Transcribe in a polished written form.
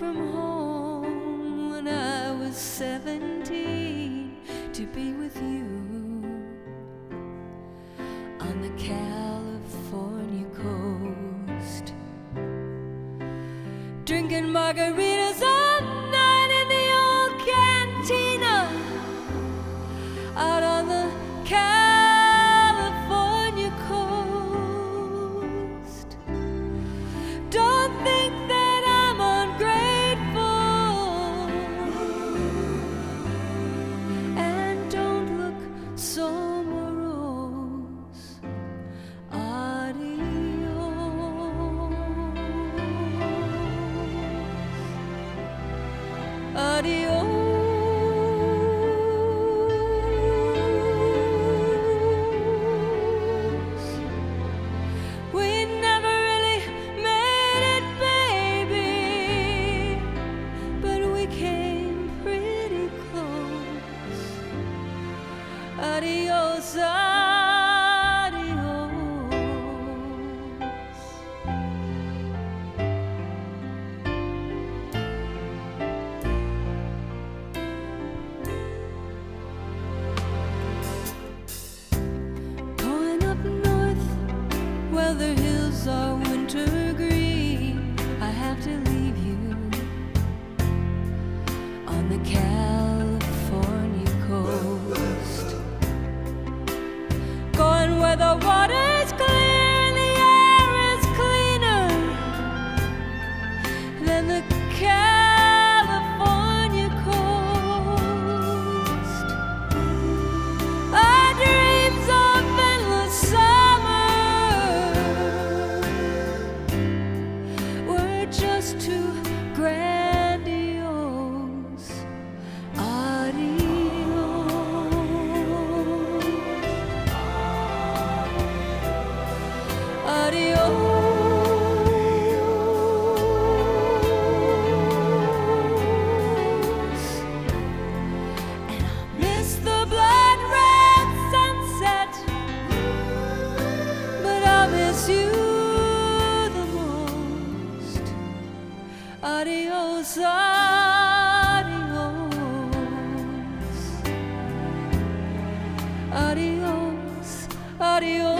from home when I was 17 to be with you on the California coast, drinking margaritas all night in the old cantina out on the California coast. Don't think that I'm ungrateful, and don't look so morose. Adios. We never really made it, baby, but we came pretty close. Adios, adios. Well, the hills are winter green. I have to leave you on the California coast, going where the water's clear and the air is cleaner than the California coast. Our dreams of endless summer just too grandiose. Adios. Adios. And I miss the blood red sunset, but I miss you. Adios, adios, adios, adios.